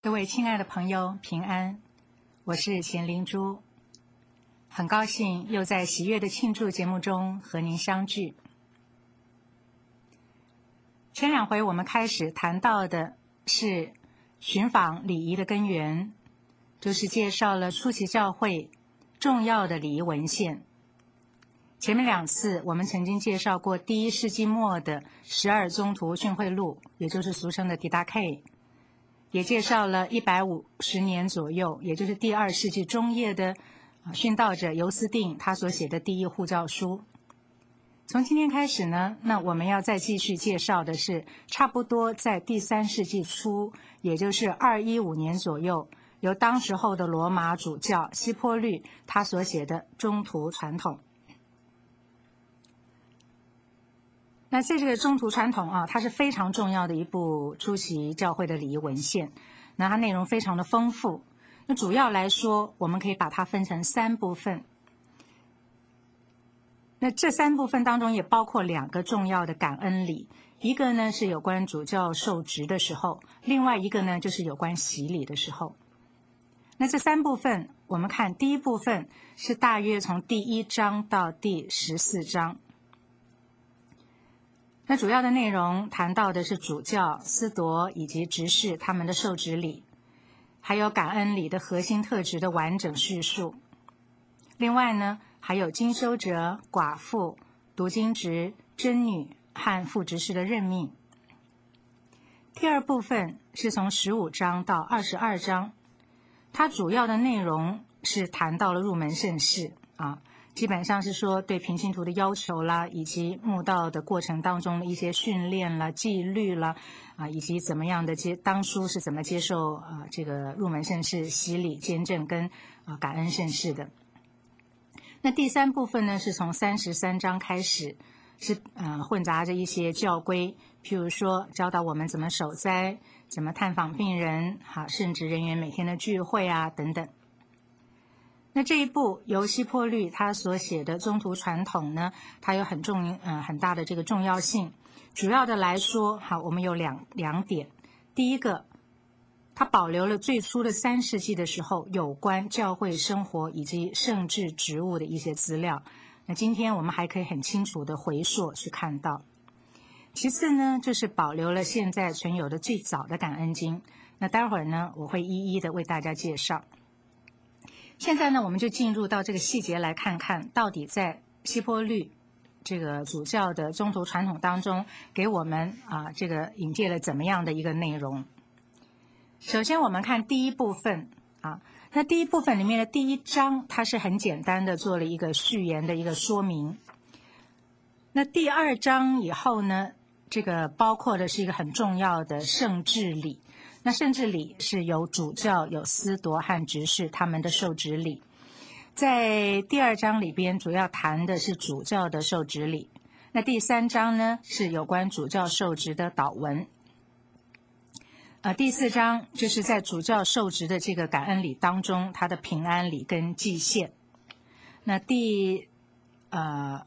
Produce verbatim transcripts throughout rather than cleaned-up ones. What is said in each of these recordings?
各位亲爱的朋友，平安，我是钱灵珠，很高兴又在喜悦的庆祝节目中和您相聚。前两回我们开始谈到的是寻访礼仪的根源，就是介绍了初期教会重要的礼仪文献。前面两次我们曾经介绍过第一世纪末的十二宗徒训诲录，也就是俗称的 Didache，也介绍了一百五十年左右，也就是第二世纪中叶的殉道者尤斯定他所写的第一护教书。从今天开始呢，那我们要再继续介绍的是差不多在第三世纪初，也就是二一五年左右，由当时候的罗马主教希波律他所写的中途传统。那在这个中途传统啊，它是非常重要的一部初期教会的礼仪文献，那它内容非常的丰富。那主要来说，我们可以把它分成三部分。那这三部分当中也包括两个重要的感恩礼，一个呢是有关主教受职的时候，另外一个呢就是有关洗礼的时候。那这三部分，我们看第一部分是大约从第一章到第十四章。那主要的内容谈到的是主教、司铎以及执事他们的受职礼，还有感恩礼的核心特质的完整叙述。另外呢，还有经修者、寡妇、读经职、真女和副执事的任命。第二部分是从十五章到二十二章，它主要的内容是谈到了入门圣事啊。基本上是说对平信徒的要求啦，以及慕道的过程当中的一些训练啦、纪律啦，啊，以及怎么样的接当初是怎么接受啊这个入门圣事、洗礼、监证跟啊感恩圣事的。那第三部分呢，是从三十三章开始，是呃混杂着一些教规，譬如说教导我们怎么守斋、怎么探访病人，哈、啊，圣职人员每天的聚会啊等等。那这一部由希波律他所写的中途传统呢，它有很重呃很大的这个重要性。主要的来说，好，我们有两两点。第一个，它保留了最初的三世纪的时候有关教会生活以及圣职职务的一些资料。那今天我们还可以很清楚的回溯去看到。其次呢，就是保留了现在存有的最早的感恩经。那待会儿呢，我会一一的为大家介绍。现在呢，我们就进入到这个细节来看看，到底在希波律这个主教的中途传统当中，给我们啊这个引介了怎么样的一个内容。首先我们看第一部分啊，那第一部分里面的第一章，它是很简单的做了一个序言的一个说明。那第二章以后呢，这个包括的是一个很重要的圣制礼。那圣制礼是由主教、有司铎和执事他们的受职礼。在第二章里边主要谈的是主教的受职礼。那第三章呢是有关主教受职的祷文。呃，第四章就是在主教受职的这个感恩礼当中，他的平安礼跟祭献。那第呃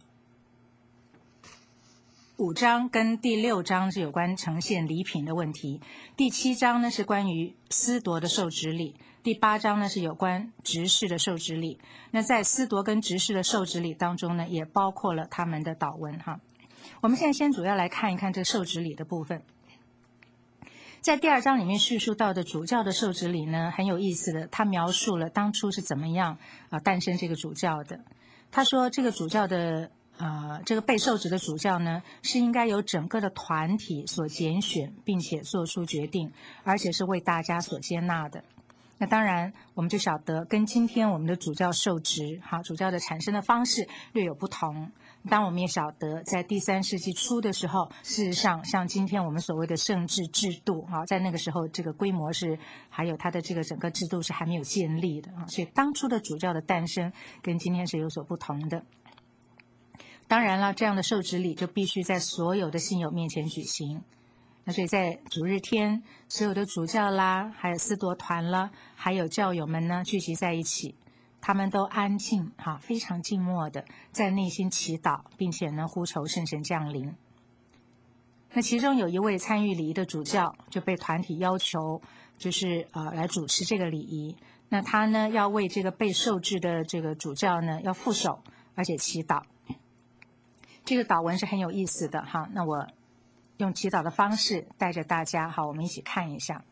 五章跟第六章是有关呈现礼品的问题，第七章呢是关于司铎的受职礼，第八章呢是有关执事的受职礼。那在司铎跟执事的受职礼当中呢，也包括了他们的祷文哈。我们现在先主要来看一看这受职礼的部分。在第二章里面叙述到的主教的受职礼呢，很有意思的，他描述了当初是怎么样啊诞生这个主教的。他说这个主教的呃，这个被受职的主教呢，是应该由整个的团体所拣选，并且做出决定，而且是为大家所接纳的。那当然，我们就晓得跟今天我们的主教受职，哈，主教的产生的方式略有不同。当然我们也晓得，在第三世纪初的时候，事实上像今天我们所谓的圣制制度，哈，在那个时候这个规模是，还有它的这个整个制度是还没有建立的啊，所以当初的主教的诞生跟今天是有所不同的。当然了，这样的受职礼就必须在所有的信友面前举行。那所以在主日天，所有的主教啦，还有司铎团啦，还有教友们呢聚集在一起，他们都安静哈，非常静默的在内心祈祷，并且呢呼求圣神降临。那其中有一位参与礼仪的主教就被团体要求就是呃来主持这个礼仪。那他呢要为这个被受制的这个主教呢要副手，而且祈祷。这个祷文是很有意思的哈，那我用祈祷的方式带着大家，好，我们一起看一下。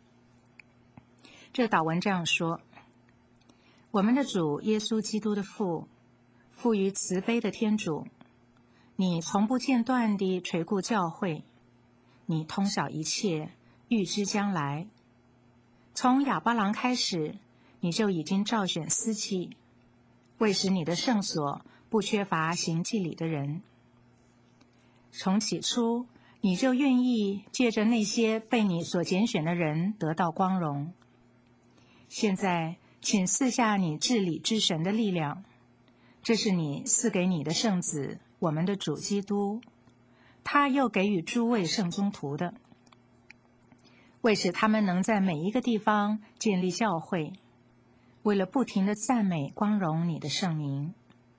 这个祷文这样说：我们的主耶稣基督的父，富于慈悲的天主，你从不间断地垂顾教会，你通晓一切，预知将来。从亚巴郎开始，你就已经召选司祭，为使你的圣所不缺乏行祭礼的人。从起初，你就愿意借着那些被你所拣选的人得到光荣。现在，请赐下你治理之神的力量，这是你赐给你的圣子，我们的主基督，他又给予诸位圣宗徒的，为使他们能在每一个地方建立教会，为了不停地赞美光荣你的圣名。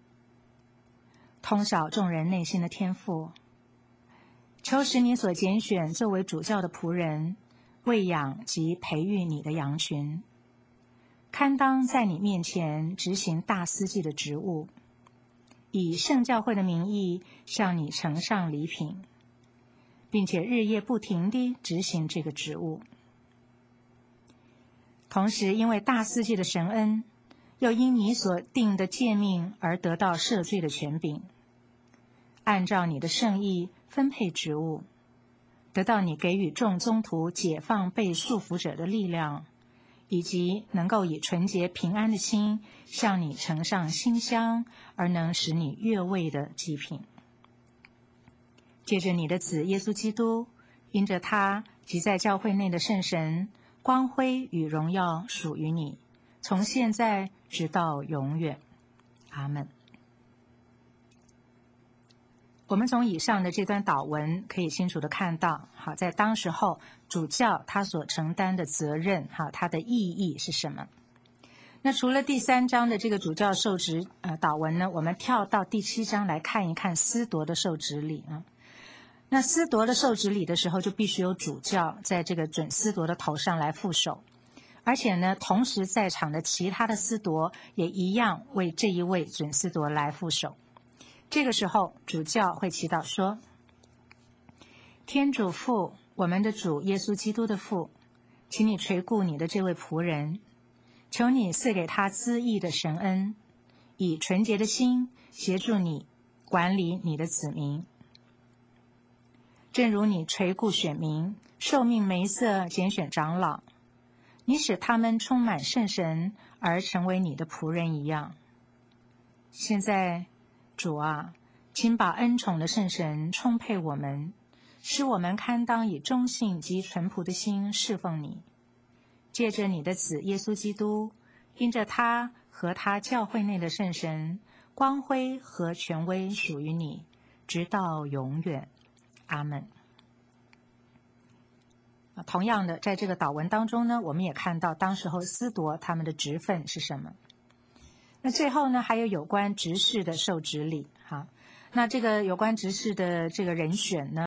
通晓众人内心的天赋，求使你所拣选作为主教的仆人，喂养及培育你的羊群，堪当在你面前执行大司祭的职务，以圣教会的名义向你呈上礼品，并且日夜不停地执行这个职务。同时因为大司祭的神恩，又因你所定的诫命而得到赦罪的权柄，按照你的圣意分配职务，得到你给予众宗徒解放被束缚者的力量，以及能够以纯洁平安的心向你呈上馨香而能使你悦味的祭品。借着你的子耶稣基督，因着他及在教会内的圣神，光辉与荣耀属于你，从现在直到永远。阿们。我们从以上的这段祷文可以清楚地看到，好，在当时候主教他所承担的责任，好，它的意义是什么？那除了第三章的这个主教受职呃祷文呢，我们跳到第七章来看一看司铎的受职礼啊。那司铎的受职礼的时候，就必须有主教在这个准司铎的头上来副手，而且呢，同时在场的其他的司铎也一样为这一位准司铎来副手。这个时候，主教会祈祷说：天主父，我们的主耶稣基督的父，请你垂顾你的这位仆人，求你赐给他恣意的神恩，以纯洁的心协助你管理你的子民。正如你垂顾选民，受命梅瑟拣选长老，你使他们充满圣神而成为你的仆人一样。现在主啊，请把恩宠的圣神充沛我们，使我们堪当以忠信及淳朴的心侍奉你。借着你的子耶稣基督，因着他和他教会内的圣神，光辉和权威属于你，直到永远。阿们。同样的，在这个祷文当中呢，我们也看到当时候司铎他们的职分是什么。那最后呢，还有有关执事的受职礼哈。那这个有关执事的这个人选呢，